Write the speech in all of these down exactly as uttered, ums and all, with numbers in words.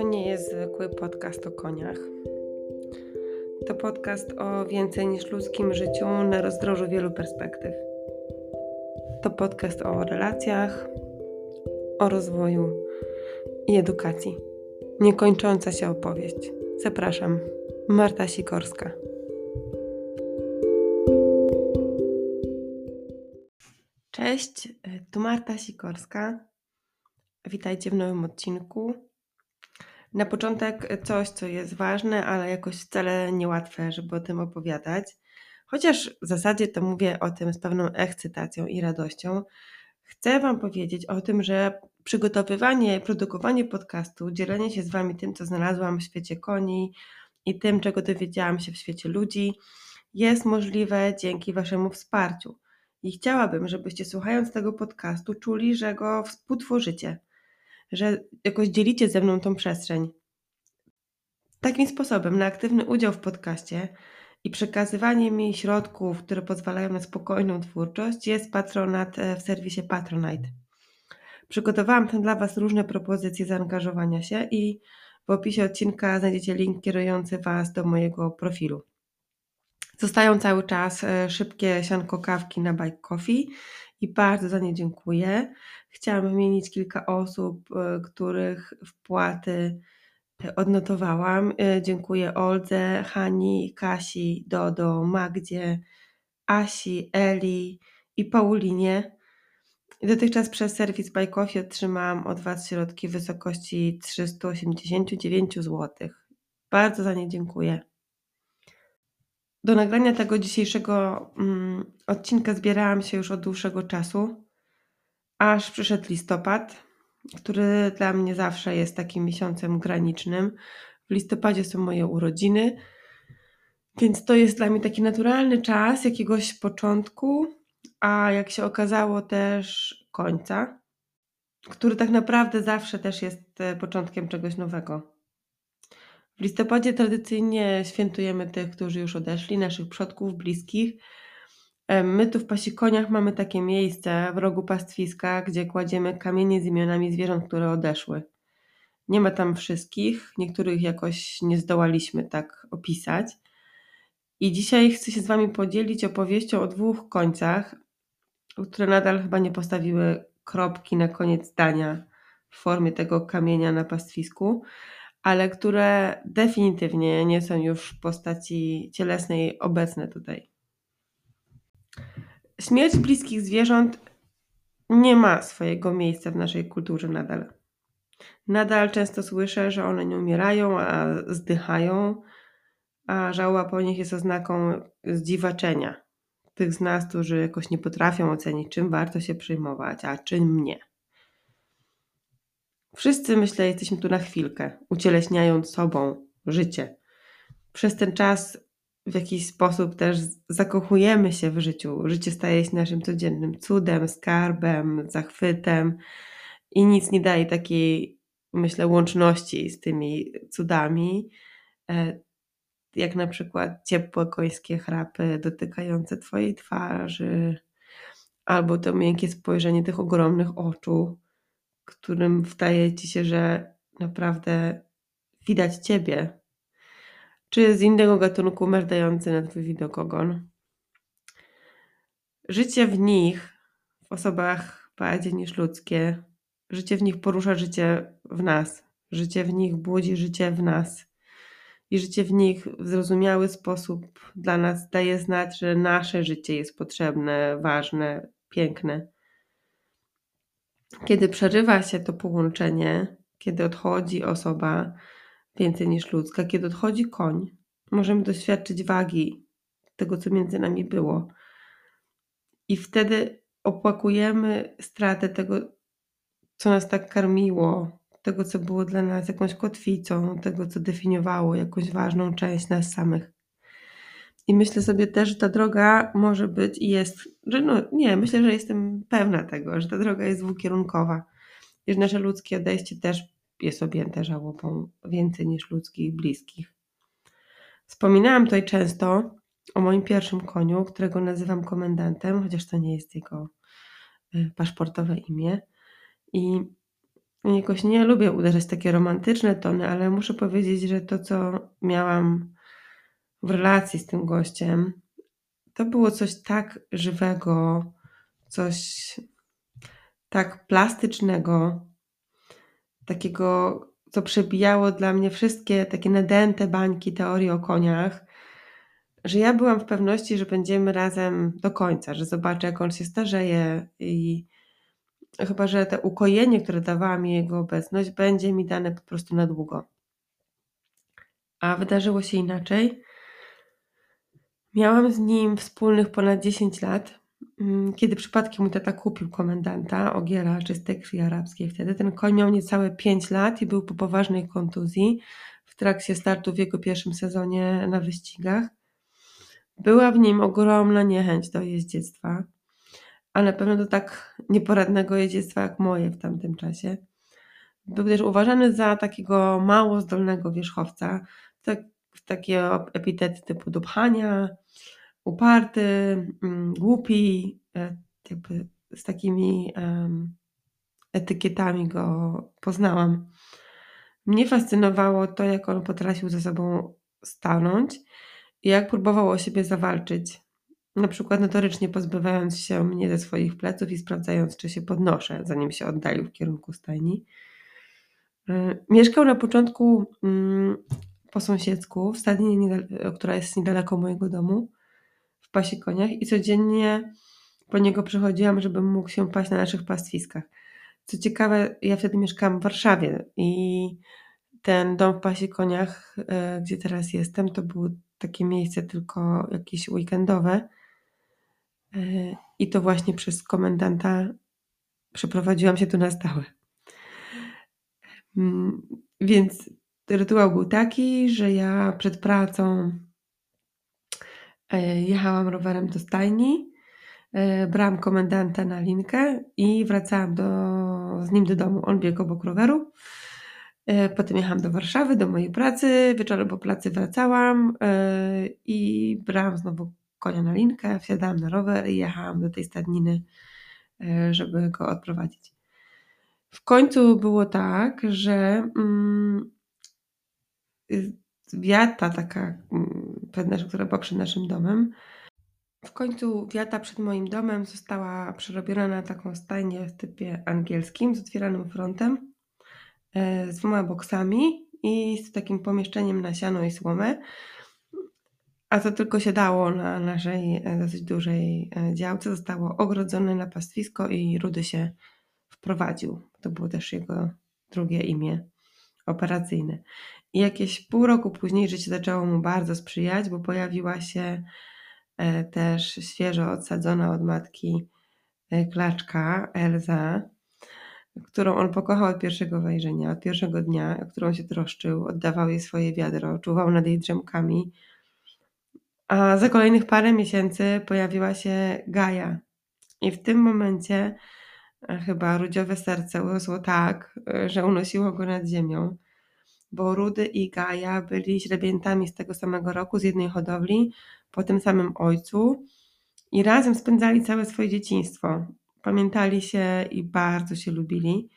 nie jest zwykły podcast o koniach. To podcast o więcej niż ludzkim życiu na rozdrożu wielu perspektyw. To podcast o relacjach, o rozwoju i edukacji. Niekończąca się opowieść. Zapraszam, Marta Sikorska. Cześć, tu Marta Sikorska. Witajcie w nowym odcinku. Na początek coś, co jest ważne, ale jakoś wcale niełatwe, żeby o tym opowiadać. Chociaż w zasadzie to mówię o tym z pewną ekscytacją i radością. Chcę Wam powiedzieć o tym, że przygotowywanie, produkowanie podcastu, dzielenie się z Wami tym, co znalazłam w świecie koni i tym, czego dowiedziałam się w świecie ludzi, jest możliwe dzięki Waszemu wsparciu. I chciałabym, żebyście słuchając tego podcastu czuli, że go współtworzycie, że jakoś dzielicie ze mną tą przestrzeń. Takim sposobem na aktywny udział w podcaście i przekazywanie mi środków, które pozwalają na spokojną twórczość, jest patronat w serwisie Patronite. Przygotowałam tam dla Was różne propozycje zaangażowania się i w opisie odcinka znajdziecie link kierujący Was do mojego profilu. Zostają cały czas szybkie sianko kawki na Buy Coffee i bardzo za nie dziękuję. Chciałam wymienić kilka osób, których wpłaty odnotowałam. Dziękuję Oldze, Hani, Kasi, Dodo, Magdzie, Asi, Eli i Paulinie. Dotychczas przez serwis Buy Coffee otrzymałam od Was środki w wysokości trzysta osiemdziesiąt dziewięć złotych. Bardzo za nie dziękuję. Do nagrania tego dzisiejszego mm, odcinka zbierałam się już od dłuższego czasu, aż przyszedł listopad, który dla mnie zawsze jest takim miesiącem granicznym. W listopadzie są moje urodziny, więc to jest dla mnie taki naturalny czas jakiegoś początku, a jak się okazało też końca, który tak naprawdę zawsze też jest początkiem czegoś nowego. W listopadzie tradycyjnie świętujemy tych, którzy już odeszli, naszych przodków, bliskich. My tu w Pasikoniach mamy takie miejsce w rogu pastwiska, gdzie kładziemy kamienie z imionami zwierząt, które odeszły. Nie ma tam wszystkich, niektórych jakoś nie zdołaliśmy tak opisać. I dzisiaj chcę się z Wami podzielić opowieścią o dwóch końcach, które nadal chyba nie postawiły kropki na koniec zdania w formie tego kamienia na pastwisku, ale które definitywnie nie są już w postaci cielesnej obecne tutaj. Śmierć bliskich zwierząt nie ma swojego miejsca w naszej kulturze nadal. Nadal często słyszę, że one nie umierają, a zdychają, a żałoba po nich jest oznaką zdziwaczenia. Tych z nas, którzy jakoś nie potrafią ocenić, czym warto się przejmować, a czym nie. Wszyscy, myślę, jesteśmy tu na chwilkę, ucieleśniając sobą życie. Przez ten czas w jakiś sposób też zakochujemy się w życiu. Życie staje się naszym codziennym cudem, skarbem, zachwytem i nic nie daje takiej, myślę, łączności z tymi cudami, jak na przykład ciepłe końskie chrapy dotykające Twojej twarzy, albo to miękkie spojrzenie tych ogromnych oczu, którym wydaje Ci się, że naprawdę widać Ciebie, czy z innego gatunku merdający na Twój widokogon. Życie w nich, w osobach bardziej niż ludzkie, życie w nich porusza życie w nas, życie w nich budzi życie w nas i życie w nich w zrozumiały sposób dla nas daje znać, że nasze życie jest potrzebne, ważne, piękne. Kiedy przerywa się to połączenie, kiedy odchodzi osoba więcej niż ludzka, kiedy odchodzi koń, możemy doświadczyć wagi tego, co między nami było. I wtedy opłakujemy stratę tego, co nas tak karmiło, tego, co było dla nas jakąś kotwicą, tego, co definiowało jakąś ważną część nas samych. I myślę sobie też, że ta droga może być i jest, że no nie, myślę, że jestem pewna tego, że ta droga jest dwukierunkowa. I że nasze ludzkie odejście też jest objęte żałobą więcej niż ludzkich bliskich. Wspominałam tutaj często o moim pierwszym koniu, którego nazywam komendantem, chociaż to nie jest jego paszportowe imię. I jakoś nie lubię uderzać w takie romantyczne tony, ale muszę powiedzieć, że to, co miałam w relacji z tym gościem, to było coś tak żywego, coś tak plastycznego, takiego, co przebijało dla mnie wszystkie takie nadęte bańki teorii o koniach, że ja byłam w pewności, że będziemy razem do końca, że zobaczę, jak on się starzeje i chyba że to ukojenie, które dawała mi jego obecność, będzie mi dane po prostu na długo. A wydarzyło się inaczej. Miałam z nim wspólnych ponad dziesięć lat, kiedy przypadkiem mój tata kupił komendanta, ogiera czystej krwi arabskiej wtedy. Ten koń miał niecałe pięć lat i był po poważnej kontuzji w trakcie startu w jego pierwszym sezonie na wyścigach. Była w nim ogromna niechęć do jeździectwa, a na pewno do tak nieporadnego jeździectwa jak moje w tamtym czasie. Był też uważany za takiego mało zdolnego wierzchowca, tak, takie epitety typu do pchania, uparty, mm, głupi, e, jakby z takimi um, etykietami go poznałam. Mnie fascynowało to, jak on potrafił ze sobą stanąć i jak próbował o siebie zawalczyć. Na przykład notorycznie pozbywając się mnie ze swoich pleców i sprawdzając, czy się podnoszę, zanim się oddalił w kierunku stajni. Mieszkał na początku mm, po sąsiedzku, w stadninie, która jest niedaleko mojego domu, w pasie koniach i codziennie po niego przychodziłam, żebym mógł się paść na naszych pastwiskach. Co ciekawe, ja wtedy mieszkałam w Warszawie i ten dom w pasie koniach, y, gdzie teraz jestem, to było takie miejsce tylko jakieś weekendowe y, i to właśnie przez komendanta przeprowadziłam się tu na stałe. Mm, więc rytuał był taki, że ja przed pracą y, jechałam rowerem do stajni, y, brałam komendanta na linkę i wracałam do, z nim do domu. On biegł obok roweru. Y, potem jechałam do Warszawy, do mojej pracy. Wieczorem po pracy wracałam y, i brałam znowu konia na linkę, wsiadałam na rower i jechałam do tej stadniny, y, żeby go odprowadzić. W końcu było tak, że mm, wiata taka, mm, która była przed naszym domem, w końcu wiata przed moim domem została przerobiona na taką stajnię w typie angielskim z otwieranym frontem, e, z dwoma boksami i z takim pomieszczeniem na siano i słomę. A co tylko się dało na naszej e, dosyć dużej e, działce, zostało ogrodzone na pastwisko i Rudy się wprowadził. To było też jego drugie imię operacyjne. I jakieś pół roku później życie zaczęło mu bardzo sprzyjać, bo pojawiła się e, też świeżo odsadzona od matki e, klaczka Elza, którą on pokochał od pierwszego wejrzenia, od pierwszego dnia, o którą się troszczył, oddawał jej swoje wiadro, czuwał nad jej drzemkami. A za kolejnych parę miesięcy pojawiła się Gaja. I w tym momencie e, chyba rudziowe serce urosło tak, e, że unosiło go nad ziemią, bo Rudy i Gaja byli źrebiętami z tego samego roku, z jednej hodowli, po tym samym ojcu i razem spędzali całe swoje dzieciństwo. Pamiętali się i bardzo się lubili.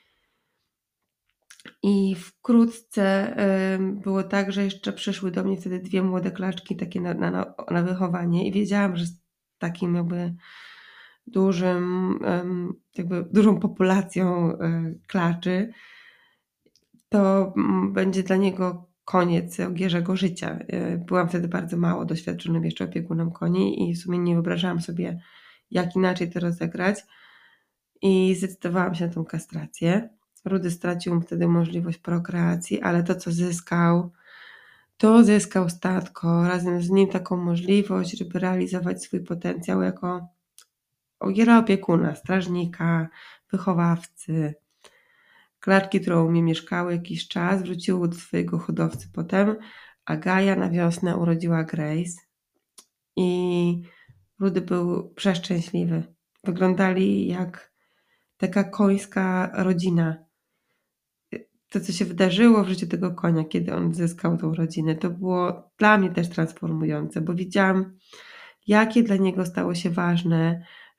I wkrótce y, było tak, że jeszcze przyszły do mnie wtedy dwie młode klaczki takie na, na, na wychowanie i wiedziałam, że z takim jakby dużym, y, jakby dużą populacją y, klaczy to mm, będzie dla niego koniec ogierzego życia. Y, Byłam wtedy bardzo mało doświadczonym jeszcze opiekunem koni i w sumie nie wyobrażałam sobie, jak inaczej to rozegrać. I zdecydowałam się na tą kastrację. Rudy stracił wtedy możliwość prokreacji, ale to, co zyskał, to zyskał statko, razem z nim taką możliwość, żeby realizować swój potencjał jako ogiera opiekuna, strażnika, wychowawcy. Klaczki, które u mnie mieszkały jakiś czas, wróciły do swojego hodowcy potem, a Gaja na wiosnę urodziła Grace i Rudy był przeszczęśliwy. Wyglądali jak taka końska rodzina. To, co się wydarzyło w życiu tego konia, kiedy on zyskał tą rodzinę, to było dla mnie też transformujące, bo widziałam, jakie dla niego stało się ważne,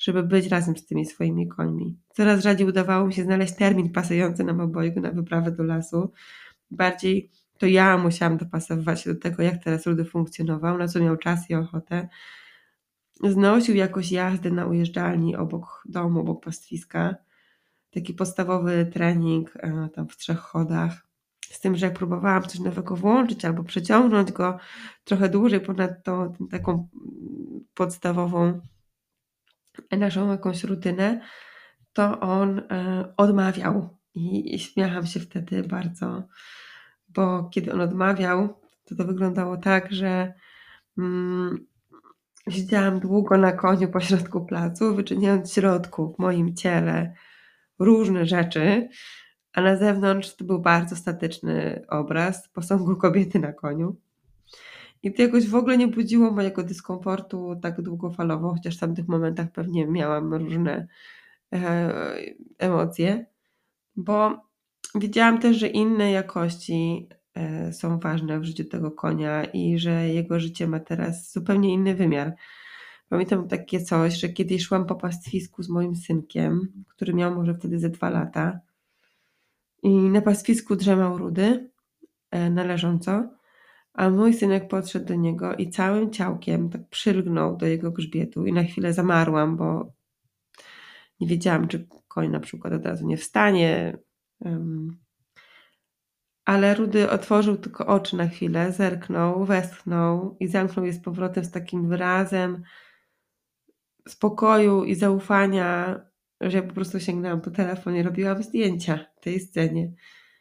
żeby być razem z tymi swoimi końmi. Coraz rzadziej udawało mi się znaleźć termin pasujący nam obojgu na wyprawę do lasu. Bardziej to ja musiałam dopasowywać się do tego, jak teraz Rudy funkcjonował, na co miał czas i ochotę. Znosił jakoś jazdy na ujeżdżalni obok domu, obok pastwiska. Taki podstawowy trening e, tam w trzech chodach. Z tym, że jak próbowałam coś nowego włączyć albo przeciągnąć go trochę dłużej ponad tą taką podstawową naszą jakąś rutynę, to on e, odmawiał i, i śmiałam się wtedy bardzo, bo kiedy on odmawiał, to to wyglądało tak, że mm, siedziałam długo na koniu pośrodku placu, wyczyniając w środku w moim ciele różne rzeczy, a na zewnątrz to był bardzo statyczny obraz posągu kobiety na koniu. I to jakoś w ogóle nie budziło mojego dyskomfortu tak długofalowo, chociaż w tamtych momentach pewnie miałam różne e, emocje, bo wiedziałam też, że inne jakości e, są ważne w życiu tego konia i że jego życie ma teraz zupełnie inny wymiar. Pamiętam takie coś, że kiedyś szłam po pastwisku z moim synkiem, który miał może wtedy ze dwa lata, i na pastwisku drzemał Rudy e, na leżąco, a mój synek podszedł do niego i całym ciałkiem tak przylgnął do jego grzbietu i na chwilę zamarłam, bo nie wiedziałam, czy koń na przykład od razu nie wstanie. Um, ale Rudy otworzył tylko oczy na chwilę, zerknął, westchnął i zamknął je z powrotem z takim wyrazem spokoju i zaufania, że ja po prostu sięgnęłam po telefon i robiłam zdjęcia tej scenie.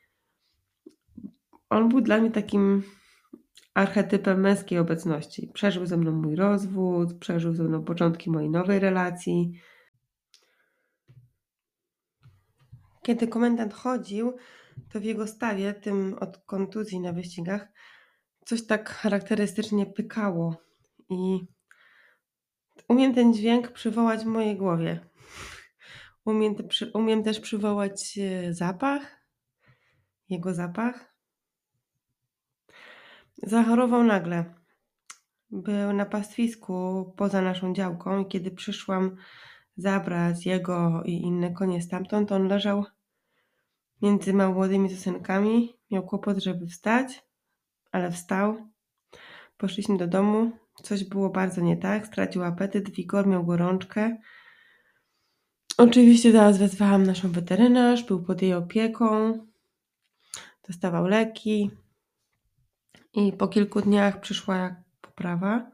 On był dla mnie takim archetypem męskiej obecności. Przeżył ze mną mój rozwód, przeżył ze mną początki mojej nowej relacji. Kiedy komendant chodził, to w jego stawie, tym od kontuzji na wyścigach, coś tak charakterystycznie pykało i umiem ten dźwięk przywołać w mojej głowie. Umiem, te, przy, umiem też przywołać zapach, jego zapach. Zachorował nagle. Był na pastwisku poza naszą działką i kiedy przyszłam zabrać jego i inne konie stamtąd, on leżał między młodymi sosenkami, miał kłopot, żeby wstać, ale wstał. Poszliśmy do domu, coś było bardzo nie tak, stracił apetyt, wigor, miał gorączkę. Oczywiście zaraz wezwałam naszą weterynarz, był pod jej opieką, dostawał leki i po kilku dniach przyszła poprawa.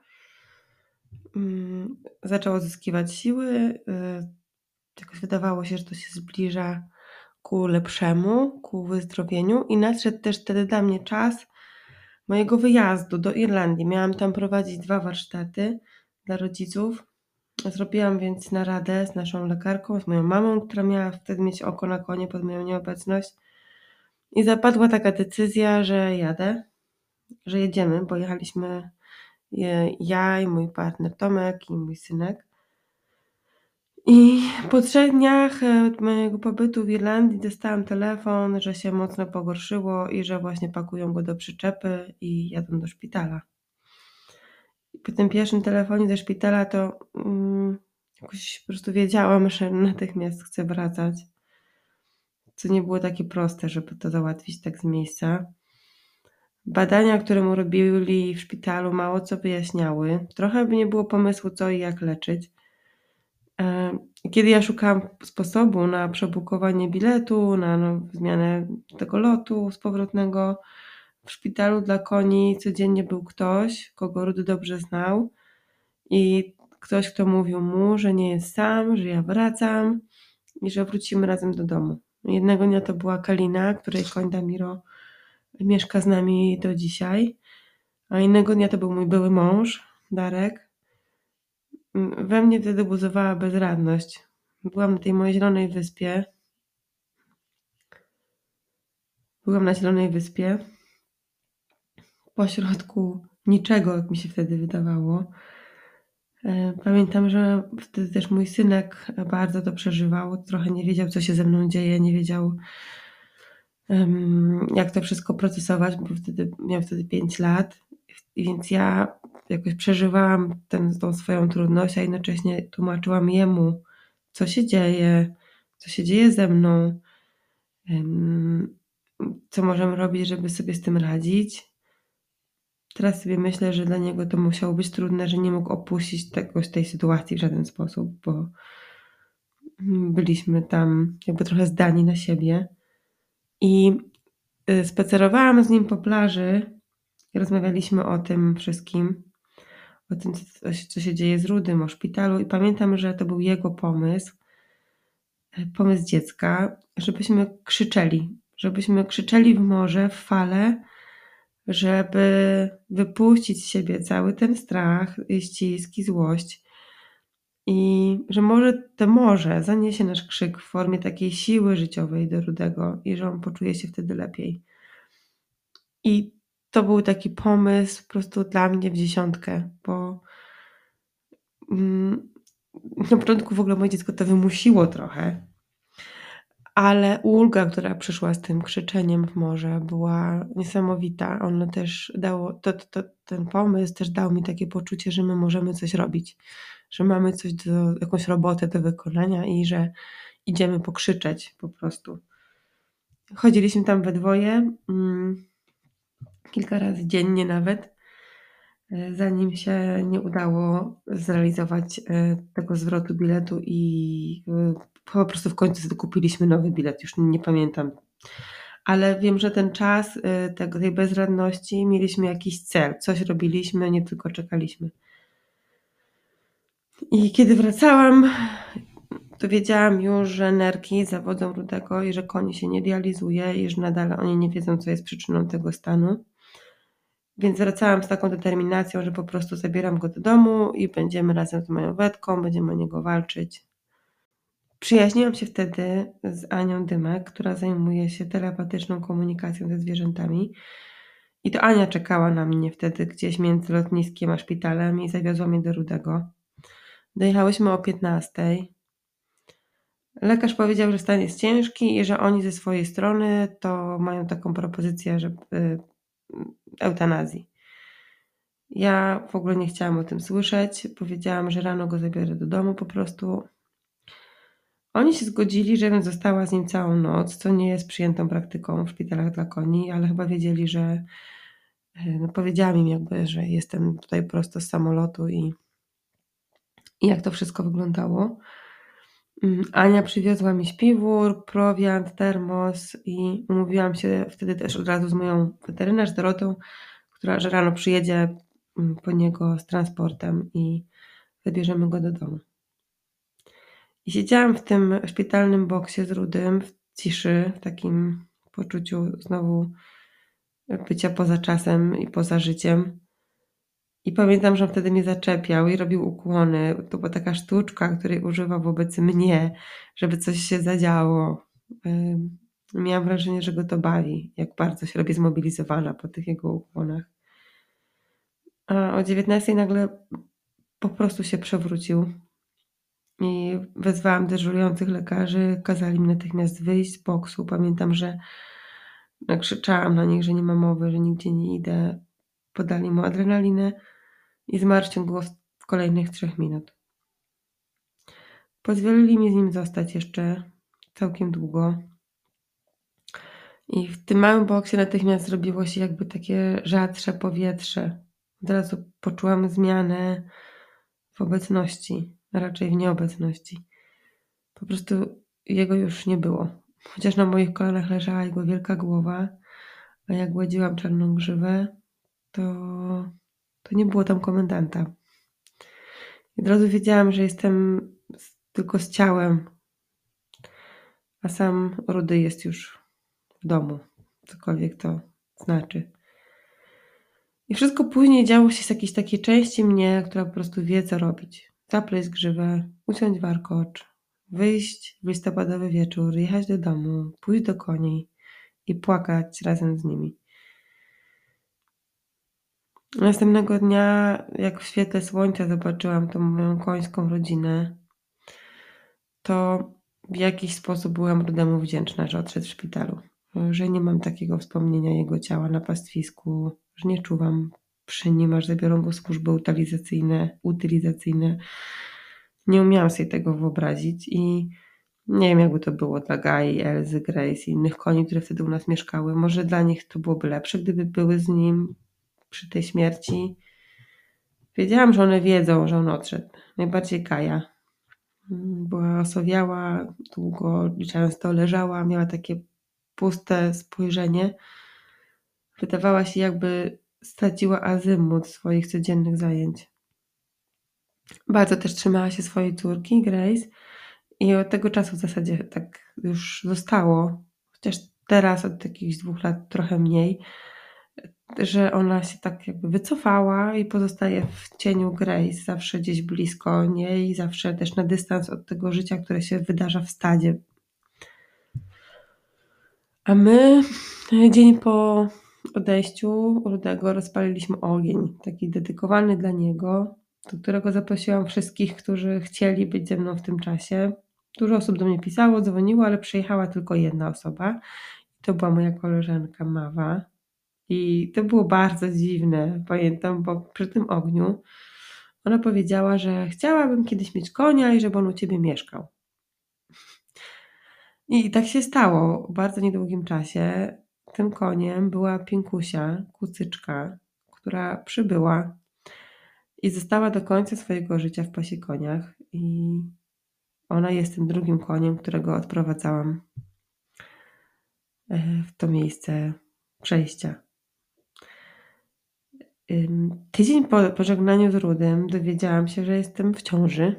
Zaczął odzyskiwać siły, jakoś wydawało się, że to się zbliża ku lepszemu, ku wyzdrowieniu i nadszedł też wtedy dla mnie czas mojego wyjazdu do Irlandii. Miałam tam prowadzić dwa warsztaty dla rodziców. Zrobiłam więc naradę z naszą lekarką, z moją mamą, która miała wtedy mieć oko na konie pod moją nieobecność. I zapadła taka decyzja, że jadę, że jedziemy, bo jechaliśmy ja i mój partner Tomek i mój synek. I po trzech dniach mojego pobytu w Irlandii dostałam telefon, że się mocno pogorszyło i że właśnie pakują go do przyczepy i jadą do szpitala. I po tym pierwszym telefonie ze szpitala to um, jakoś po prostu wiedziałam, że natychmiast chcę wracać. Co nie było takie proste, żeby to załatwić tak z miejsca. Badania, które mu robili w szpitalu, mało co wyjaśniały. Trochę by nie było pomysłu, co i jak leczyć. Kiedy ja szukałam sposobu na przebukowanie biletu, na no, zmianę tego lotu z powrotnego, w szpitalu dla koni codziennie był ktoś, kogo Rudy dobrze znał i ktoś, kto mówił mu, że nie jest sam, że ja wracam i że wrócimy razem do domu. Jednego dnia to była Kalina, której koń Damiro mieszka z nami do dzisiaj, a innego dnia to był mój były mąż, Darek. We mnie wtedy buzowała bezradność. Byłam na tej mojej zielonej wyspie. Byłam na zielonej wyspie. Pośrodku niczego, jak mi się wtedy wydawało. Pamiętam, że wtedy też mój synek bardzo to przeżywał. Trochę nie wiedział, co się ze mną dzieje. Nie wiedział, jak to wszystko procesować, bo wtedy miał wtedy pięć lat. Więc ja jakoś przeżywałam ten tą swoją trudność, a jednocześnie tłumaczyłam jemu, co się dzieje, co się dzieje ze mną, ym, co możemy robić, żeby sobie z tym radzić. Teraz sobie myślę, że dla niego to musiało być trudne, że nie mógł opuścić tego tej sytuacji w żaden sposób, bo mm, byliśmy tam jakby trochę zdani na siebie. I, y, spacerowałam z nim po plaży i rozmawialiśmy o tym wszystkim, o tym, co się co się dzieje z Rudym, o szpitalu i pamiętam, że to był jego pomysł, e, pomysł dziecka, żebyśmy krzyczeli, żebyśmy krzyczeli w morze, w fale, żeby wypuścić z siebie cały ten strach, i ścisk i złość. I że może to morze zaniesie nasz krzyk w formie takiej siły życiowej do Rudego i że on poczuje się wtedy lepiej. I to był taki pomysł po prostu dla mnie w dziesiątkę, bo, mm, na początku w ogóle moje dziecko to wymusiło trochę, ale ulga, która przyszła z tym krzyczeniem w morze, była niesamowita. Ono też dało to to ten pomysł też dał mi takie poczucie, że my możemy coś robić, że mamy coś do jakąś robotę do wykonania i że idziemy pokrzyczeć po prostu. Chodziliśmy tam we dwoje, mm, kilka razy dziennie nawet, e, zanim się nie udało zrealizować, e, tego zwrotu biletu i, y, po prostu w końcu sobie kupiliśmy nowy bilet, już nie pamiętam. Ale wiem, że ten czas, y, tego tej bezradności mieliśmy jakiś cel, coś robiliśmy, nie tylko czekaliśmy. I kiedy wracałam, to wiedziałam już, że nerki zawodzą Rudego i że koń się nie dializuje i że nadal oni nie wiedzą, co jest przyczyną tego stanu. Więc wracałam z taką determinacją, że po prostu zabieram go do domu i będziemy razem z moją Wetką, będziemy o niego walczyć. Przyjaźniłam się wtedy z Anią Dymek, która zajmuje się telepatyczną komunikacją ze zwierzętami. I to Ania czekała na mnie wtedy gdzieś między lotniskiem a szpitalem i zawiozła mnie do Rudego. Dojechałyśmy o piętnastej. Lekarz powiedział, że stan jest ciężki i że oni ze swojej strony to mają taką propozycję, żeby mm, eutanazji. Ja w ogóle nie chciałam o tym słyszeć. Powiedziałam, że rano go zabiorę do domu po prostu. Oni się zgodzili, żebym została z nim całą noc, co nie jest przyjętą praktyką w szpitalach dla koni, ale chyba wiedzieli, że no powiedziałam im jakby, że jestem tutaj prosto z samolotu i, i jak to wszystko wyglądało. Mm, Ania przywiozła mi śpiwór, prowiant, termos i umówiłam się wtedy też od razu z moją weterynarz Dorotą, która że rano przyjedzie mm, po niego z transportem i zabierzemy go do domu. I siedziałam w tym szpitalnym boksie z Rudym w ciszy, w takim poczuciu znowu bycia poza czasem i poza życiem. I pamiętam, że on wtedy mnie zaczepiał i robił ukłony. To była taka sztuczka, której używał wobec mnie, żeby coś się zadziało. Ym, miałam wrażenie, że go to bawi, jak bardzo się robię zmobilizowana po tych jego ukłonach. A o dziewiętnastej nagle po prostu się przewrócił i wezwałam dyżurujących lekarzy, kazali mi natychmiast wyjść z boksu. Pamiętam, że krzyczałam na nich, że nie ma mowy, że nigdzie nie idę. Podali mu adrenalinę i zmarł w ciągu kolejnych trzech minut. Pozwolili mi z nim zostać jeszcze całkiem długo. I w tym małym boksie natychmiast zrobiło się jakby takie rzadsze powietrze. Od razu poczułam zmianę w obecności, a raczej w nieobecności. Po prostu jego już nie było. Chociaż na moich kolanach leżała jego wielka głowa, a jak gładziłam czarną grzywę, to, to nie było tam komendanta. I od razu wiedziałam, że jestem z, tylko z ciałem, a sam Rudy jest już w domu, cokolwiek to znaczy. I wszystko później działo się z jakiejś takiej części mnie, która po prostu wie, co robić. Zapleść grzywę, uciąć warkocz, wyjść w listopadowy wieczór, jechać do domu, pójść do koni i płakać razem z nimi. Następnego dnia, jak w świetle słońca zobaczyłam tą moją końską rodzinę, to w jakiś sposób byłam Rudemu wdzięczna, że odszedł w szpitalu. Że nie mam takiego wspomnienia jego ciała na pastwisku, że nie czuwam przy nim, aż zabiorą go służby utylizacyjne, utylizacyjne. Nie umiałam sobie tego wyobrazić i nie wiem, jakby to było dla Gai, Elzy, Grace i innych koni, które wtedy u nas mieszkały. Może dla nich to byłoby lepsze, gdyby były z nim przy tej śmierci. Wiedziałam, że one wiedzą, że on odszedł. Najbardziej Kaja. Była osowiała, długo i często leżała, miała takie puste spojrzenie. Wydawała się, jakby straciła azymut swoich codziennych zajęć. Bardzo też trzymała się swojej córki, Grace, i od tego czasu w zasadzie tak już zostało, chociaż teraz od jakichś dwóch lat trochę mniej, że ona się tak jakby wycofała i pozostaje w cieniu Grace, zawsze gdzieś blisko niej, zawsze też na dystans od tego życia, które się wydarza w stadzie. A my dzień po odejściu u Rudego rozpaliliśmy ogień, taki dedykowany dla niego, do którego zaprosiłam wszystkich, którzy chcieli być ze mną w tym czasie. Dużo osób do mnie pisało, dzwoniło, ale przyjechała tylko jedna osoba. To była moja koleżanka Mawa. I to było bardzo dziwne, pamiętam, bo przy tym ogniu ona powiedziała, że chciałabym kiedyś mieć konia i żeby on u ciebie mieszkał. I tak się stało w bardzo niedługim czasie. Tym koniem była Pinkusia, kucyczka, która przybyła i została do końca swojego życia w pasie koniach. I ona jest tym drugim koniem, którego odprowadzałam w to miejsce przejścia. Tydzień po pożegnaniu z Rudym dowiedziałam się, że jestem w ciąży.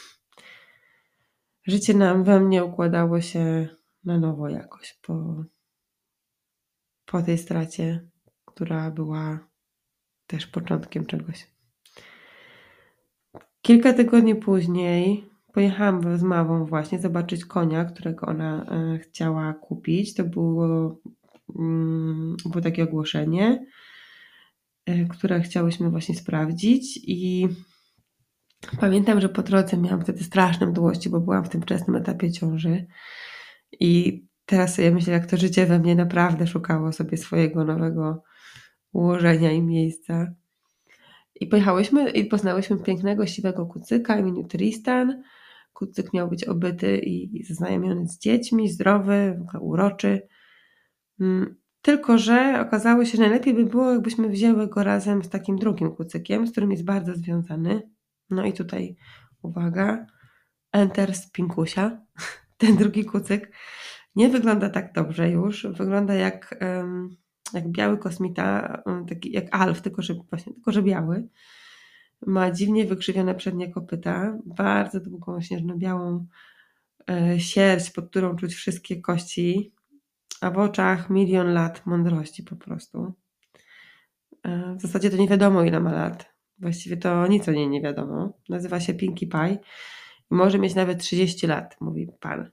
Życie nam we mnie układało się na nowo jakoś po, po tej stracie, która była też początkiem czegoś. Kilka tygodni później pojechałam z Mawą właśnie zobaczyć konia, którego ona e, chciała kupić. To było, mm, było takie ogłoszenie, e, które chciałyśmy właśnie sprawdzić i pamiętam, że po drodze miałam wtedy straszne mdłości, bo byłam w tym wczesnym etapie ciąży i teraz sobie myślę, jak to życie we mnie naprawdę szukało sobie swojego nowego ułożenia i miejsca. I pojechałyśmy i poznałyśmy pięknego, siwego kucyka imieniu Tristan. Kucyk miał być obyty i zaznajomiony z dziećmi, zdrowy, uroczy. Tylko że okazało się, że najlepiej by było, jakbyśmy wzięły go razem z takim drugim kucykiem, z którym jest bardzo związany. No i tutaj uwaga, enter z Pinkusia. Ten drugi kucyk nie wygląda tak dobrze już. Wygląda jak, jak biały kosmita, taki jak Alf, tylko że, właśnie, tylko że biały. Ma dziwnie wykrzywione przednie kopyta, bardzo długą śnieżno-białą sierść, pod którą czuć wszystkie kości, a w oczach milion lat mądrości po prostu. W zasadzie to nie wiadomo, ile ma lat. Właściwie to nic o niej nie wiadomo. Nazywa się Pinkie Pie i może mieć nawet trzydzieści lat, mówi pan.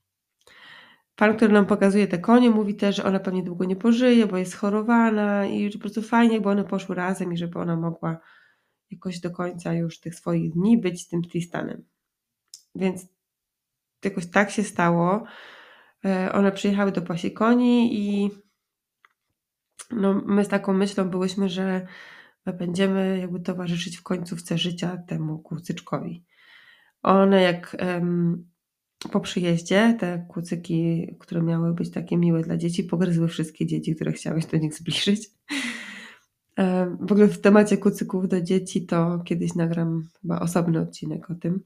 Pan, który nam pokazuje te konie, mówi też, że ona pewnie długo nie pożyje, bo jest schorowana i że po prostu fajnie, jakby one poszły razem i żeby ona mogła jakoś do końca już tych swoich dni być z tym Tristanem. Więc jakoś tak się stało. One przyjechały do pasi koni i no, my z taką myślą byłyśmy, że będziemy jakby towarzyszyć w końcówce życia temu kucyczkowi. One jak um, po przyjeździe, te kucyki, które miały być takie miłe dla dzieci, pogryzły wszystkie dzieci, które chciały się do nich zbliżyć. Um, w ogóle w temacie kucyków do dzieci to kiedyś nagram chyba osobny odcinek o tym.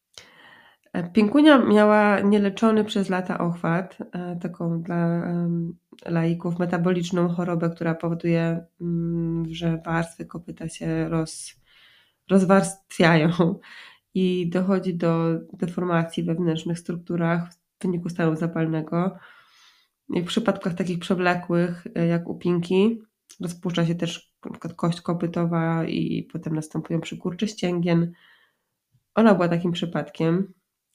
Pinkunia miała nieleczony przez lata ochwat, taką dla laików metaboliczną chorobę, która powoduje, że warstwy kopyta się roz, rozwarstwiają i dochodzi do deformacji we wewnętrznych strukturach w wyniku stanu zapalnego. I w przypadkach takich przewlekłych, jak u Pinki, rozpuszcza się też na przykład kość kopytowa i potem następują przykurcze ścięgien. Ona była takim przypadkiem.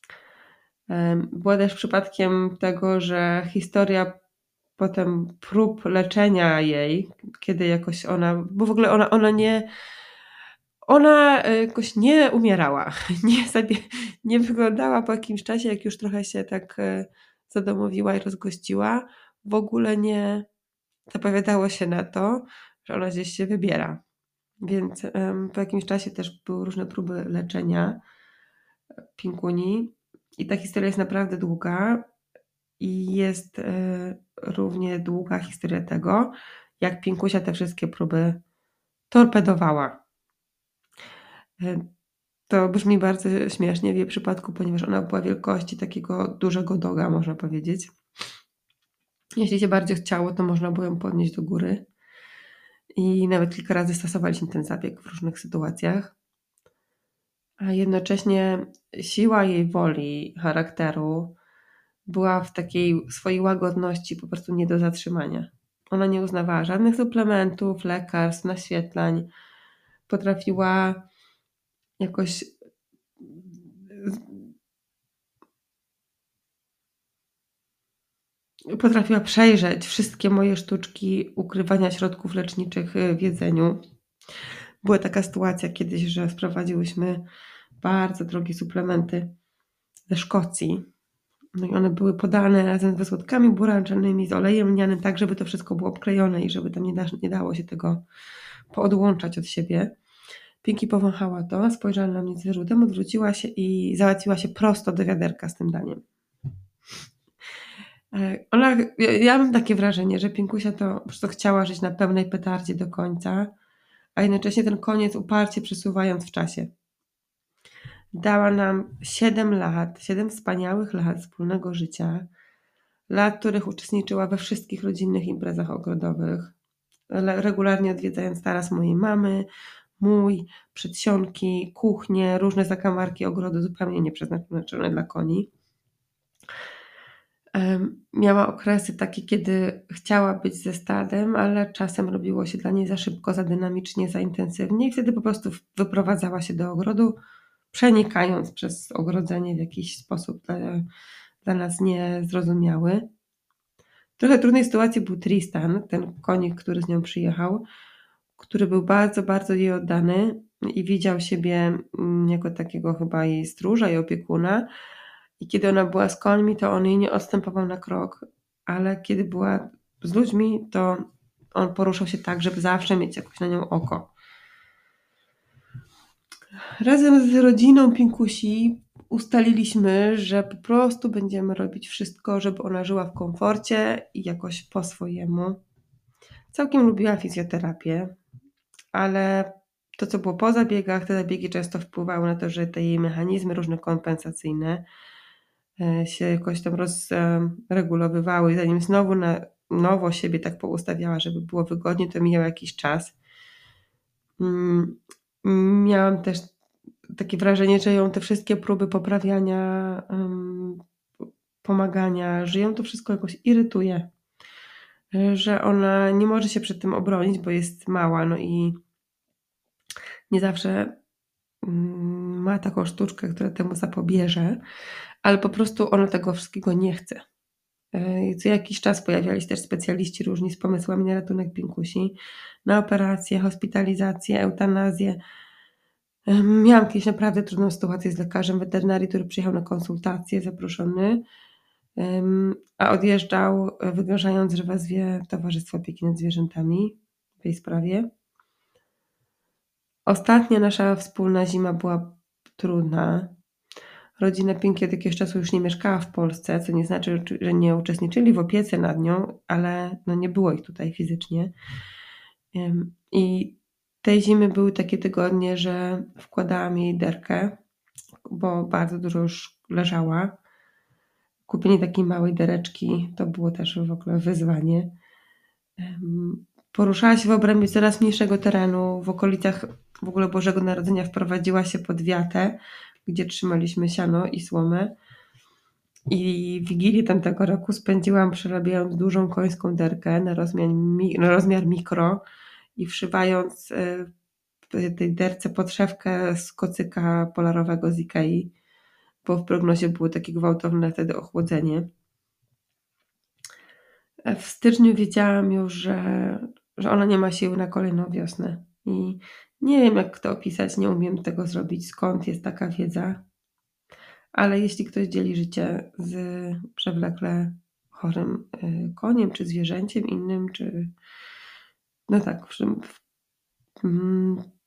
Była też przypadkiem tego, że historia potem prób leczenia jej, kiedy jakoś ona, bo w ogóle ona, ona nie, ona jakoś nie umierała, nie, sobie, nie wyglądała po jakimś czasie, jak już trochę się tak zadomowiła i rozgościła, w ogóle nie zapowiadało się na to, że ona gdzieś się wybiera. Więc em, po jakimś czasie też były różne próby leczenia Pinkuni i ta historia jest naprawdę długa i jest e, równie długa historia tego, jak Pinkusia te wszystkie próby torpedowała. E, To brzmi bardzo śmiesznie w jej przypadku, ponieważ ona była wielkości takiego dużego doga, można powiedzieć. Jeśli się bardzo chciało, to można było ją podnieść do góry. I nawet kilka razy stosowaliśmy ten zabieg w różnych sytuacjach. A jednocześnie siła jej woli, charakteru była w takiej swojej łagodności po prostu nie do zatrzymania. Ona nie uznawała żadnych suplementów, lekarstw, naświetlań. Potrafiła jakoś potrafiła przejrzeć wszystkie moje sztuczki ukrywania środków leczniczych w jedzeniu. Była taka sytuacja kiedyś, że sprowadziłyśmy bardzo drogie suplementy ze Szkocji. No i one były podane razem z wysłodkami buraczennymi, z olejem lnianym, tak żeby to wszystko było obklejone i żeby tam nie, da, nie dało się tego poodłączać od siebie. Pinki powąchała to, spojrzała na mnie z wyrzutem, odwróciła się i załatwiła się prosto do wiaderka z tym daniem. Ona, ja, ja mam takie wrażenie, że Pinkusia to po prostu chciała żyć na pełnej petardzie do końca, a jednocześnie ten koniec uparcie przesuwając w czasie. Dała nam siedem lat, siedem wspaniałych lat wspólnego życia, lat, w których uczestniczyła we wszystkich rodzinnych imprezach ogrodowych, regularnie odwiedzając taras mojej mamy, mój, przedsionki, kuchnie, różne zakamarki ogrodu zupełnie nieprzeznaczone dla koni. Miała okresy takie, kiedy chciała być ze stadem, ale czasem robiło się dla niej za szybko, za dynamicznie, za intensywnie i wtedy po prostu wyprowadzała się do ogrodu, przenikając przez ogrodzenie w jakiś sposób dla, dla nas niezrozumiały. W trochę trudnej sytuacji był Tristan, ten konik, który z nią przyjechał, który był bardzo, bardzo jej oddany i widział siebie jako takiego chyba jej stróża i opiekuna. I kiedy ona była z końmi, to on jej nie odstępował na krok, ale kiedy była z ludźmi, to on poruszał się tak, żeby zawsze mieć jakoś na nią oko. Razem z rodziną Pinkusi ustaliliśmy, że po prostu będziemy robić wszystko, żeby ona żyła w komforcie i jakoś po swojemu. Całkiem lubiła fizjoterapię, ale to, co było po zabiegach, te zabiegi często wpływały na to, że te jej mechanizmy różne kompensacyjne się jakoś tam rozregulowywały. Zanim znowu na nowo siebie tak poustawiała, żeby było wygodnie, to mijał jakiś czas. Miałam też takie wrażenie, że ją te wszystkie próby poprawiania, pomagania, że ją to wszystko jakoś irytuje. Że ona nie może się przed tym obronić, bo jest mała, no i nie zawsze ma taką sztuczkę, która temu zapobierze, ale po prostu ona tego wszystkiego nie chce. Co jakiś czas pojawiali się też specjaliści różni z pomysłami na ratunek Pinkusi, na operacje, hospitalizację, eutanazję. Miałam kiedyś naprawdę trudną sytuację z lekarzem weterynarii, który przyjechał na konsultację, zaproszony, a odjeżdżał, wygrażając, że wezwie Towarzystwo Opieki nad Zwierzętami w tej sprawie. Ostatnia nasza wspólna zima była trudna. Rodzina Pinki od jakiegoś czasu już nie mieszkała w Polsce, co nie znaczy, że nie uczestniczyli w opiece nad nią, ale no nie było ich tutaj fizycznie. I tej zimy były takie tygodnie, że wkładałam jej derkę, bo bardzo dużo już leżała. Kupienie takiej małej dereczki to było też w ogóle wyzwanie. Poruszała się w obrębie coraz mniejszego terenu. W okolicach w ogóle Bożego Narodzenia wprowadziła się pod wiatę, gdzie trzymaliśmy siano i słomę. I Wigilię tamtego roku spędziłam przerabiając dużą końską derkę na rozmiar, na rozmiar mikro i wszywając w tej derce podszewkę z kocyka polarowego z Ikei, bo w prognozie było takie gwałtowne wtedy ochłodzenie. W styczniu wiedziałam już, że, że ona nie ma siły na kolejną wiosnę i nie wiem, jak to opisać, nie umiem tego zrobić, skąd jest taka wiedza, ale jeśli ktoś dzieli życie z przewlekle chorym koniem, czy zwierzęciem innym, czy no tak, w,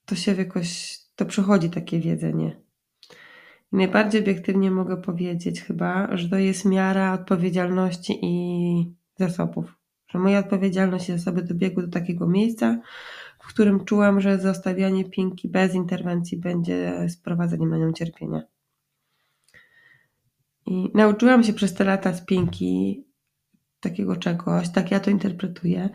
to się jakoś, to przychodzi takie wiedzenie. I najbardziej obiektywnie mogę powiedzieć chyba, że to jest miara odpowiedzialności i zasobów. Że moja odpowiedzialność i zasoby dobiegły do takiego miejsca, w którym czułam, że zostawianie Pinki bez interwencji będzie sprowadzeniem na nią cierpienia. I nauczyłam się przez te lata z Pinki takiego czegoś, tak ja to interpretuję,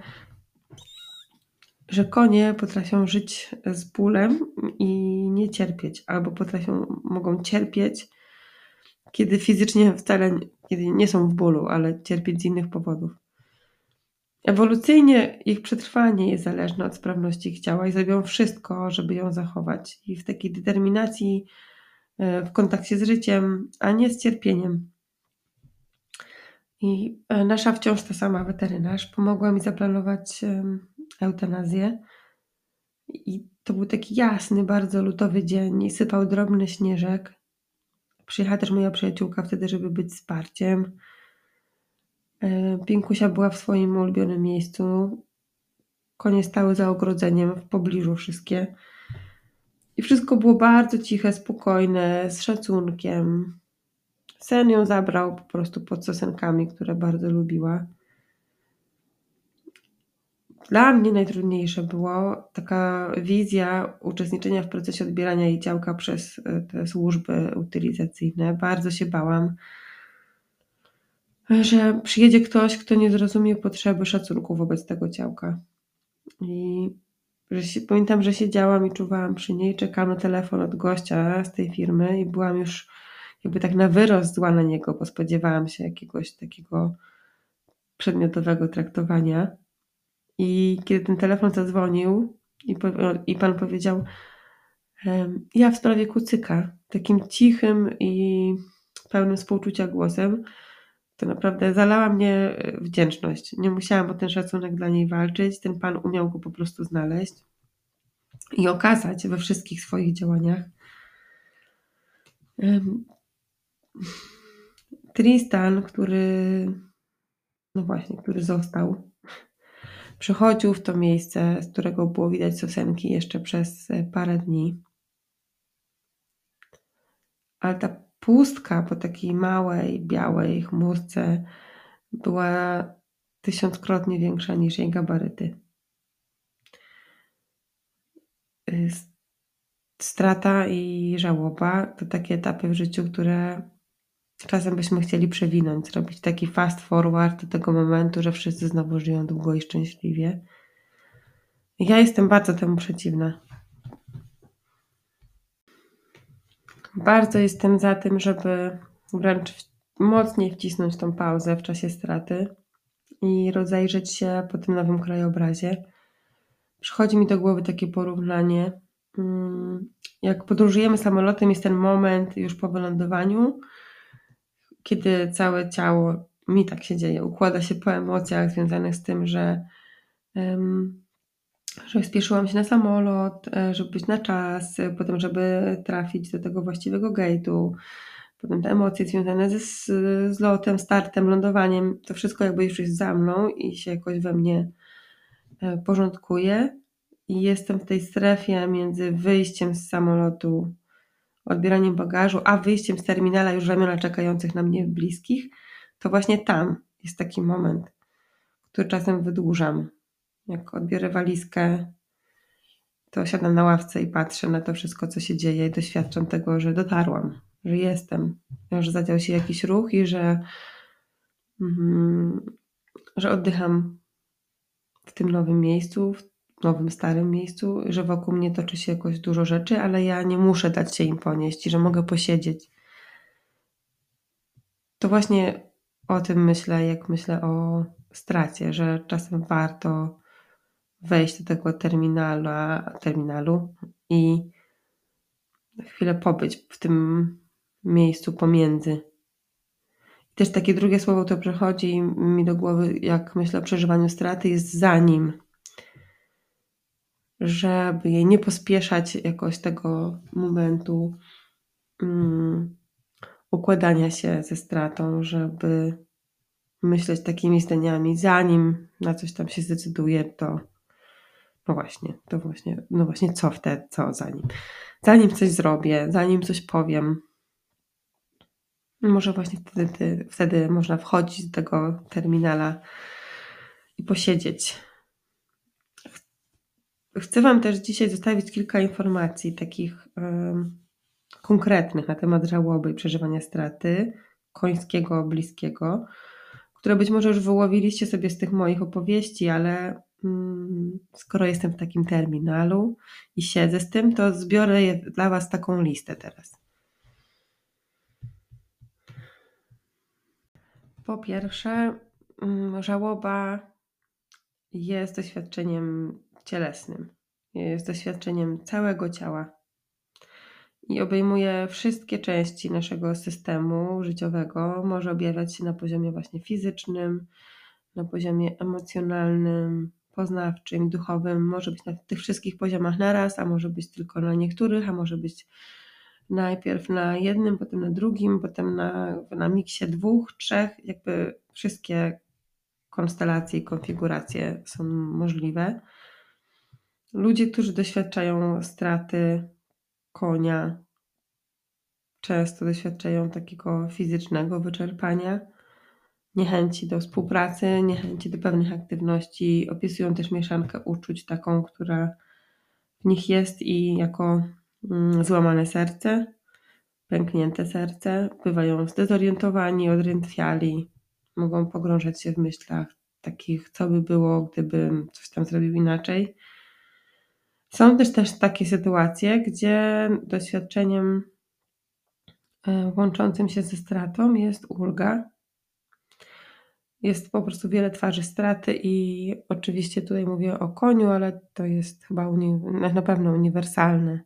że konie potrafią żyć z bólem i nie cierpieć, albo potrafią, mogą cierpieć, kiedy fizycznie wcale, kiedy nie są w bólu, ale cierpieć z innych powodów. Ewolucyjnie ich przetrwanie jest zależne od sprawności ich ciała i zrobią wszystko, żeby ją zachować. I w takiej determinacji, w kontakcie z życiem, a nie z cierpieniem. I nasza wciąż ta sama weterynarz pomogła mi zaplanować eutanazję. I to był taki jasny, bardzo lutowy dzień i sypał drobny śnieżek. Przyjechała też moja przyjaciółka wtedy, żeby być wsparciem. Pinkusia była w swoim ulubionym miejscu. Konie stały za ogrodzeniem, w pobliżu wszystkie. I wszystko było bardzo ciche, spokojne, z szacunkiem. Sen ją zabrał po prostu pod sosenkami, które bardzo lubiła. Dla mnie najtrudniejsze było taka wizja uczestniczenia w procesie odbierania jej ciałka przez te służby utylizacyjne. Bardzo się bałam, że przyjedzie ktoś, kto nie zrozumie potrzeby szacunku wobec tego ciałka. I że się, pamiętam, że siedziałam i czuwałam przy niej, czekałam na telefon od gościa z tej firmy i byłam już jakby tak na wyrost zła na niego, bo spodziewałam się jakiegoś takiego przedmiotowego traktowania. I kiedy ten telefon zadzwonił i, po, i pan powiedział, ja w sprawie kucyka, takim cichym i pełnym współczucia głosem, to naprawdę zalała mnie wdzięczność. Nie musiałam o ten szacunek dla niej walczyć. Ten pan umiał go po prostu znaleźć i okazać we wszystkich swoich działaniach. Tristan, który, no właśnie, który został, przychodził w to miejsce, z którego było widać sosenki jeszcze przez parę dni. Ale ta pustka po takiej małej, białej chmurce była tysiąckrotnie większa niż jej gabaryty. Strata i żałoba to takie etapy w życiu, które czasem byśmy chcieli przewinąć, zrobić taki fast forward do tego momentu, że wszyscy znowu żyją długo i szczęśliwie. Ja jestem bardzo temu przeciwna. Bardzo jestem za tym, żeby wręcz mocniej wcisnąć tą pauzę w czasie straty i rozejrzeć się po tym nowym krajobrazie. Przychodzi mi do głowy takie porównanie. Jak podróżujemy samolotem, jest ten moment już po wylądowaniu, kiedy całe ciało, mi tak się dzieje, układa się po emocjach związanych z tym, że, um, że spieszyłam się na samolot, żeby być na czas, potem żeby trafić do tego właściwego gate'u, potem te emocje związane ze, z, z lotem, startem, lądowaniem, to wszystko jakby już jest za mną i się jakoś we mnie porządkuje i jestem w tej strefie między wyjściem z samolotu, odbieraniem bagażu, a wyjściem z terminala już ramiona czekających na mnie bliskich, to właśnie tam jest taki moment, który czasem wydłużam. Jak odbiorę walizkę, to siadam na ławce i patrzę na to wszystko, co się dzieje i doświadczam tego, że dotarłam, że jestem, że zadział się jakiś ruch i że, mm, że oddycham w tym nowym miejscu, w nowym, starym miejscu, że wokół mnie toczy się jakoś dużo rzeczy, ale ja nie muszę dać się im ponieść i że mogę posiedzieć. To właśnie o tym myślę, jak myślę o stracie, że czasem warto wejść do tego terminala, terminalu i chwilę pobyć w tym miejscu pomiędzy. I też takie drugie słowo, to przychodzi mi do głowy, jak myślę o przeżywaniu straty, jest za nim. Żeby jej nie pospieszać jakoś tego momentu um, układania się ze stratą, żeby myśleć takimi zdaniami, zanim na coś tam się zdecyduje, to No właśnie, to właśnie, no właśnie co wtedy, co zanim? Zanim coś zrobię, zanim coś powiem, może właśnie wtedy, ty, wtedy można wchodzić do tego terminala i posiedzieć. Chcę Wam też dzisiaj zostawić kilka informacji takich um, konkretnych na temat żałoby i przeżywania straty końskiego bliskiego, które być może już wyłowiliście sobie z tych moich opowieści, ale mm, skoro jestem w takim terminalu i siedzę z tym, to zbiorę je, dla Was taką listę teraz. Po pierwsze, mm, żałoba jest doświadczeniem cielesnym. Jest doświadczeniem całego ciała i obejmuje wszystkie części naszego systemu życiowego. Może objawiać się na poziomie właśnie fizycznym, na poziomie emocjonalnym, poznawczym, duchowym. Może być na tych wszystkich poziomach naraz, a może być tylko na niektórych, a może być najpierw na jednym, potem na drugim, potem na, na miksie dwóch, trzech. Jakby wszystkie konstelacje i konfiguracje są możliwe. Ludzie, którzy doświadczają straty konia, często doświadczają takiego fizycznego wyczerpania, niechęci do współpracy, niechęci do pewnych aktywności. Opisują też mieszankę uczuć, taką, która w nich jest, i jako mm, złamane serce, pęknięte serce. Bywają zdezorientowani, odrętwiali, mogą pogrążać się w myślach takich, co by było, gdybym coś tam zrobił inaczej. Są też, też takie sytuacje, gdzie doświadczeniem łączącym się ze stratą jest ulga. Jest po prostu wiele twarzy straty i oczywiście tutaj mówię o koniu, ale to jest chyba uni- na pewno uniwersalne.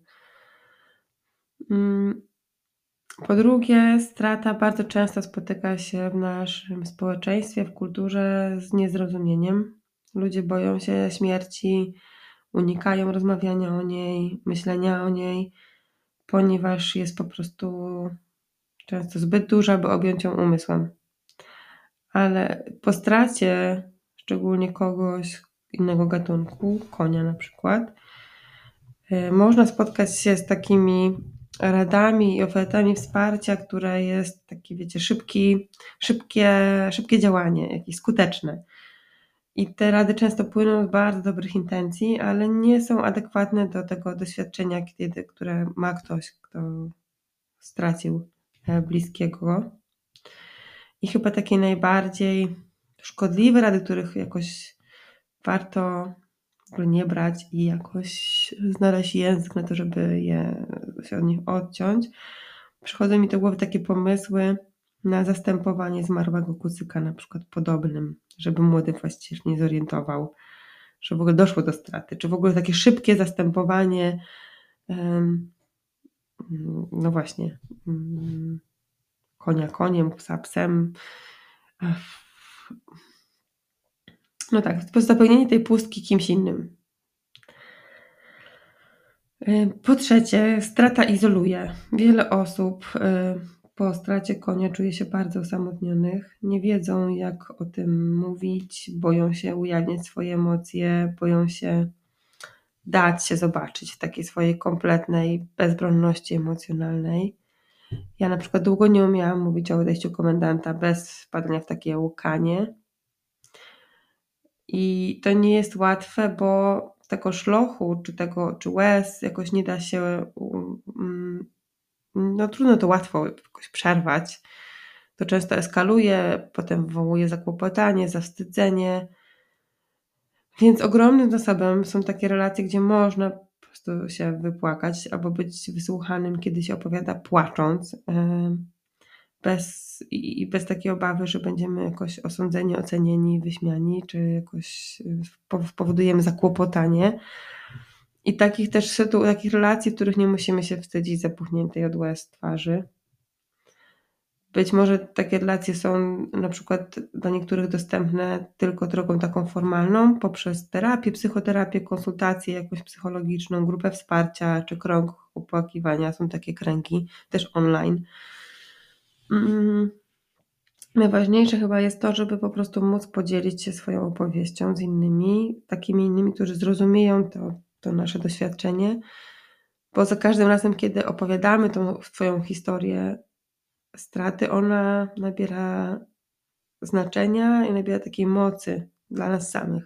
Po drugie, strata bardzo często spotyka się w naszym społeczeństwie, w kulturze z niezrozumieniem. Ludzie boją się śmierci, unikają rozmawiania o niej, myślenia o niej, ponieważ jest po prostu często zbyt duża, by objąć ją umysłem. Ale po stracie, szczególnie kogoś innego gatunku, konia na przykład, można spotkać się z takimi radami i ofertami wsparcia, które jest takie, wiecie, szybki, szybkie, szybkie działanie, jakieś skuteczne. I te rady często płyną z bardzo dobrych intencji, ale nie są adekwatne do tego doświadczenia, kiedy, które ma ktoś, kto stracił bliskiego. I chyba takie najbardziej szkodliwe rady, których jakoś warto w ogóle nie brać i jakoś znaleźć język na to, żeby je, się od nich odciąć. Przychodzą mi do głowy takie pomysły na zastępowanie zmarłego kucyka na przykład podobnym, żeby młody właściciel nie zorientował, że w ogóle doszło do straty, czy w ogóle takie szybkie zastępowanie um, no właśnie um, konia koniem, psa psem. No tak, po prostu zapełnienie tej pustki kimś innym. Po trzecie, strata izoluje. Wiele osób po stracie konia czuje się bardzo osamotnionych. Nie wiedzą, jak o tym mówić, boją się ujawniać swoje emocje, boją się dać się zobaczyć w takiej swojej kompletnej bezbronności emocjonalnej. Ja na przykład długo nie umiałam mówić o odejściu komendanta bez wpadania w takie łkanie. I to nie jest łatwe, bo tego szlochu, czy tego, czy łez jakoś nie da się, no trudno to łatwo jakoś przerwać. To często eskaluje, potem wywołuje zakłopotanie, zawstydzenie. Więc ogromnym zasobem są takie relacje, gdzie można po prostu się wypłakać albo być wysłuchanym, kiedy się opowiada płacząc, bez, i bez takiej obawy, że będziemy jakoś osądzeni, ocenieni, wyśmiani, czy jakoś powodujemy zakłopotanie. I takich też takich relacji, w których nie musimy się wstydzić zapuchniętej od łez twarzy. Być może takie relacje są na przykład dla niektórych dostępne tylko drogą taką formalną, poprzez terapię, psychoterapię, konsultację jakąś psychologiczną, grupę wsparcia czy krąg opłakiwania. Są takie kręgi też online. Najważniejsze chyba jest to, żeby po prostu móc podzielić się swoją opowieścią z innymi, takimi innymi, którzy zrozumieją to to nasze doświadczenie, bo za każdym razem, kiedy opowiadamy tą swoją historię straty, ona nabiera znaczenia i nabiera takiej mocy dla nas samych.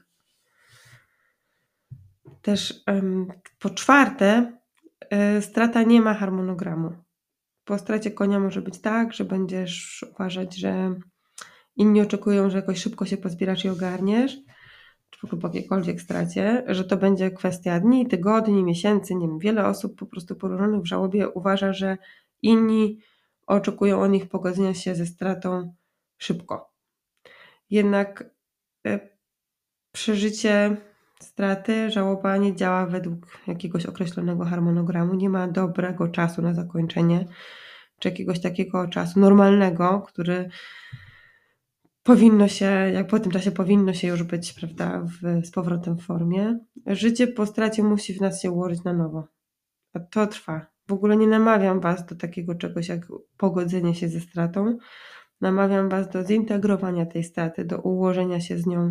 Też, ym, po czwarte, yy, strata nie ma harmonogramu. Po stracie konia może być tak, że będziesz uważać, że inni oczekują, że jakoś szybko się pozbierasz i ogarniesz, czy w ogóle po jakiejkolwiek stracie, że to będzie kwestia dni, tygodni, miesięcy, nie wiem, wiele osób po prostu pogrążonych w żałobie uważa, że inni oczekują od nich pogodzenia się ze stratą szybko. Jednak y, przeżycie straty, żałoba nie działa według jakiegoś określonego harmonogramu, nie ma dobrego czasu na zakończenie, czy jakiegoś takiego czasu normalnego, który powinno się, jak po tym czasie powinno się już być, prawda, w, z powrotem w formie. Życie po stracie musi w nas się ułożyć na nowo, a to trwa. W ogóle nie namawiam Was do takiego czegoś jak pogodzenie się ze stratą. Namawiam Was do zintegrowania tej straty, do ułożenia się z nią,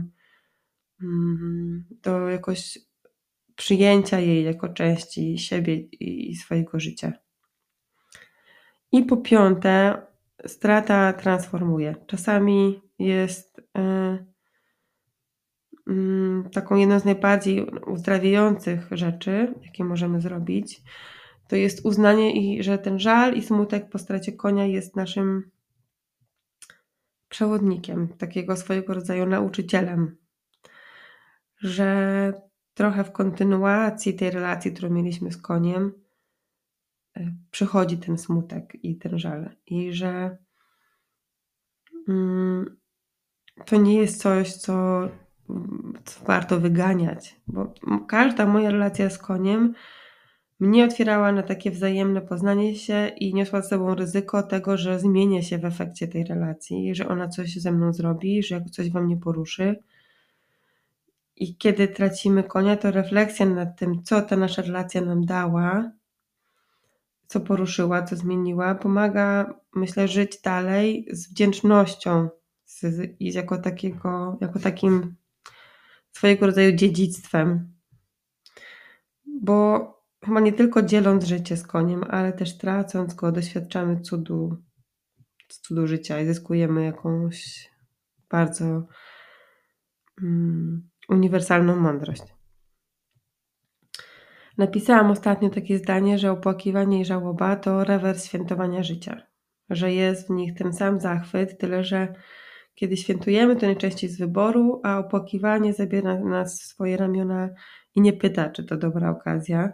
do jakoś przyjęcia jej jako części siebie i swojego życia. I po piąte, strata transformuje. Czasami jest yy, yy, taką jedną z najbardziej uzdrawiających rzeczy, jakie możemy zrobić, to jest uznanie, i, że ten żal i smutek po stracie konia jest naszym przewodnikiem, takiego swojego rodzaju nauczycielem, że trochę w kontynuacji tej relacji, którą mieliśmy z koniem, przychodzi ten smutek i ten żal. I że mm, to nie jest coś, co, co warto wyganiać, bo każda moja relacja z koniem mnie otwierała na takie wzajemne poznanie się i niosła ze sobą ryzyko tego, że zmienię się w efekcie tej relacji, że ona coś ze mną zrobi, że coś we mnie poruszy. I kiedy tracimy konia, to refleksja nad tym, co ta nasza relacja nam dała, co poruszyła, co zmieniła, pomaga, myślę, żyć dalej z wdzięcznością z, z, i jako, takiego, jako takim swojego rodzaju dziedzictwem. Bo chyba nie tylko dzieląc życie z koniem, ale też tracąc go, doświadczamy cudu, cudu życia i zyskujemy jakąś bardzo mm, uniwersalną mądrość. Napisałam ostatnio takie zdanie, że opłakiwanie i żałoba to rewers świętowania życia. Że jest w nich ten sam zachwyt, tyle że kiedy świętujemy, to najczęściej z wyboru, a opłakiwanie zabiera nas w swoje ramiona i nie pyta, czy to dobra okazja.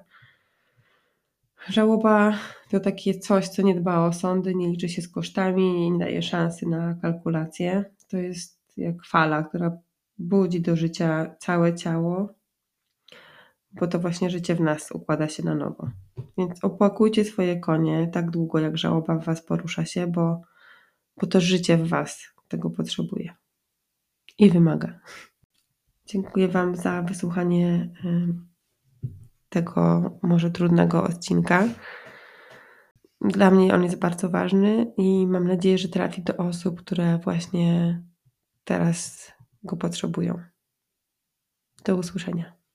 Żałoba to takie coś, co nie dba o sądy, nie liczy się z kosztami i nie daje szansy na kalkulacje. To jest jak fala, która budzi do życia całe ciało, bo to właśnie życie w nas układa się na nowo. Więc opłakujcie swoje konie tak długo, jak żałoba w was porusza się, bo, bo to życie w was tego potrzebuje i wymaga. Dziękuję Wam za wysłuchanie tego może trudnego odcinka. Dla mnie on jest bardzo ważny i mam nadzieję, że trafi do osób, które właśnie teraz go potrzebują. Do usłyszenia.